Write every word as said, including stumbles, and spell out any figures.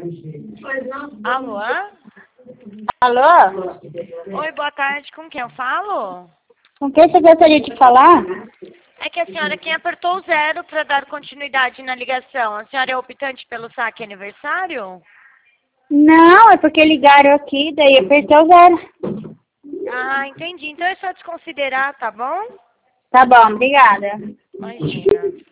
Alô? Alô? Oi, boa tarde. Com quem eu falo? Com quem você gostaria de falar? É que a senhora quem apertou o zero para dar continuidade na ligação. A senhora é optante pelo saque aniversário? Não, é porque ligaram aqui, daí apertei o zero. Ah, entendi. Então é só desconsiderar, tá bom? Tá bom, obrigada. Imagina.